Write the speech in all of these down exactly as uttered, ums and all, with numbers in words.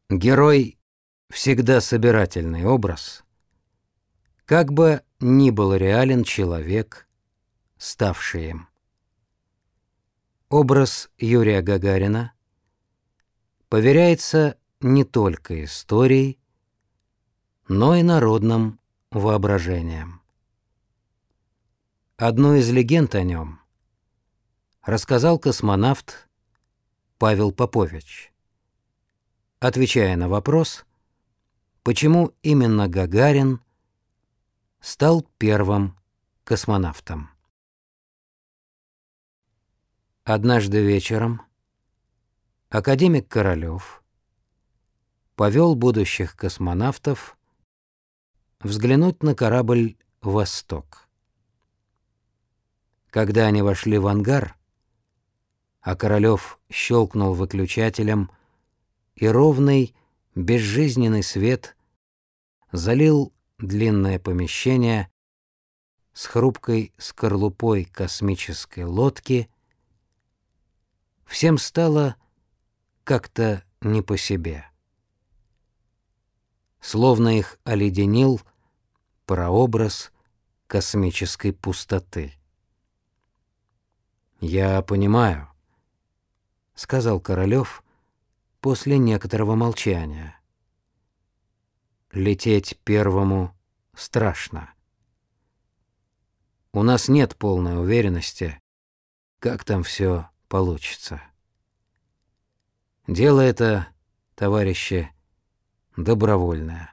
Герой — всегда собирательный образ, как бы ни был реален человек, ставший им. Образ Юрия Гагарина поверяется не только историей, но и народным воображением. Одну из легенд о нем рассказал космонавт Павел Попович, отвечая на вопрос, почему именно Гагарин стал первым космонавтом. Однажды вечером академик Королёв повел будущих космонавтов взглянуть на корабль «Восток». Когда они вошли в ангар, а Королёв щелкнул выключателем, и ровный, безжизненный свет залил длинное помещение с хрупкой скорлупой космической лодки, всем стало как-то не по себе. Словно их оледенил прообраз космической пустоты. «Я понимаю», — сказал Королёв после некоторого молчания. «Лететь первому страшно. У нас нет полной уверенности, как там все получится. Дело это, товарищи, добровольное».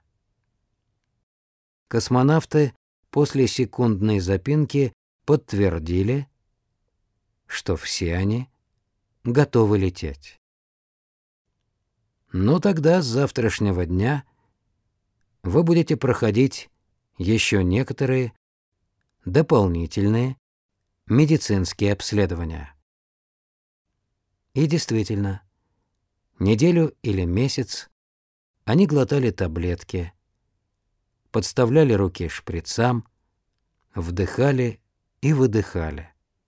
Космонавты после секундной запинки подтвердили, что все они готовы лететь. «Ну тогда с завтрашнего дня вы будете проходить еще некоторые дополнительные медицинские обследования». И действительно, неделю или месяц они глотали таблетки, подставляли руки шприцам, вдыхали и выдыхали.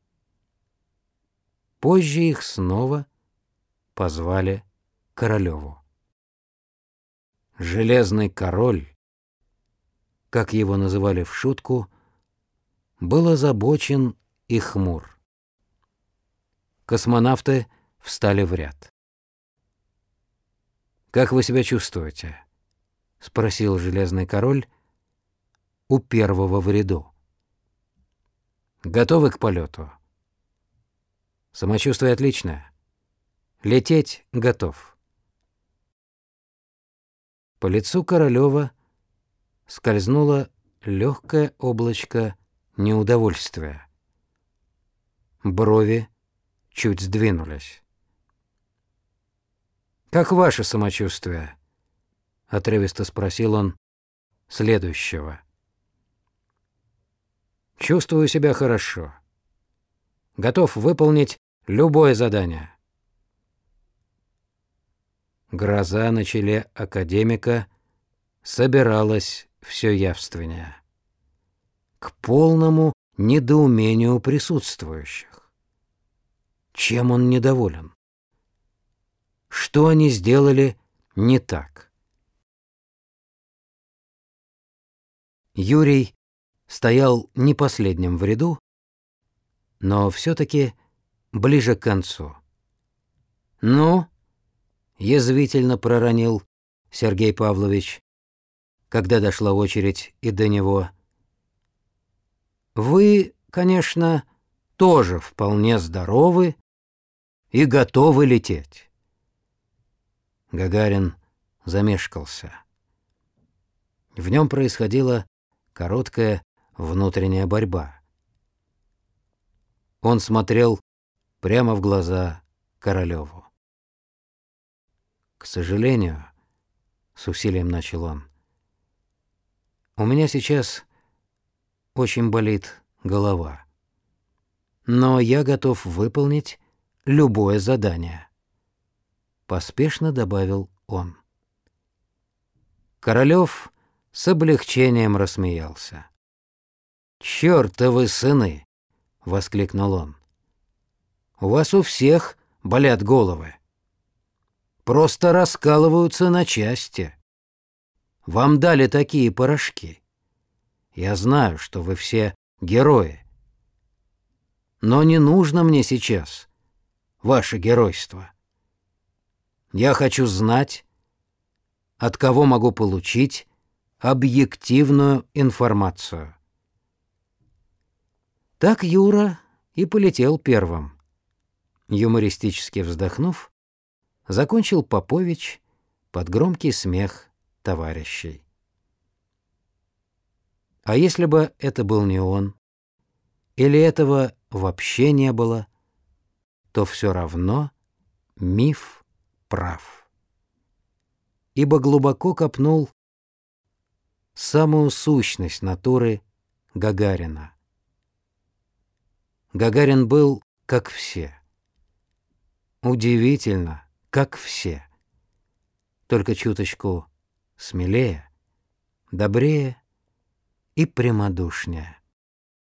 Позже их снова позвали к Королёву. «Железный король», как его называли в шутку, был озабочен и хмур. Космонавты встали в ряд. «Как вы себя чувствуете?» — спросил Железный король у первого в ряду. «Готовы к полету?» «Самочувствие отличное. Лететь готов». По лицу Королёва скользнуло легкое облачко неудовольствия. Брови чуть сдвинулись. «Как ваше самочувствие?» — отрывисто спросил он следующего. «Чувствую себя хорошо. Готов выполнить любое задание». Гроза на челе академика собиралась все явственнее, к полному недоумению присутствующих. Чем он недоволен? Что они сделали не так? Юрий стоял не последним в ряду, но все-таки ближе к концу. «Ну?» — язвительно проронил Сергей Павлович, когда дошла очередь и до него. «Вы, конечно, тоже вполне здоровы и готовы лететь». Гагарин замешкался. В нем происходила короткая внутренняя борьба. Он смотрел прямо в глаза Королёву. «К сожалению, — с усилием начал он, — у меня сейчас очень болит голова, но я готов выполнить любое задание», — поспешно добавил он. Королёв с облегчением рассмеялся. «Чёртовы сыны!» — воскликнул он. «У вас у всех болят головы. просто раскалываются на части. Вам дали такие порошки. Я знаю, что вы все герои. Но не нужно мне сейчас ваше геройство. Я хочу знать, от кого могу получить объективную информацию. Так Юра и полетел первым. Юмористически вздохнув, закончил Попович под громкий смех товарищей. А если бы это был не он, или этого вообще не было, то все равно миф прав. Ибо глубоко копнул самую сущность натуры Гагарина. Гагарин был как все. Удивительно, как все. Только чуточку смелее, добрее и прямодушнее.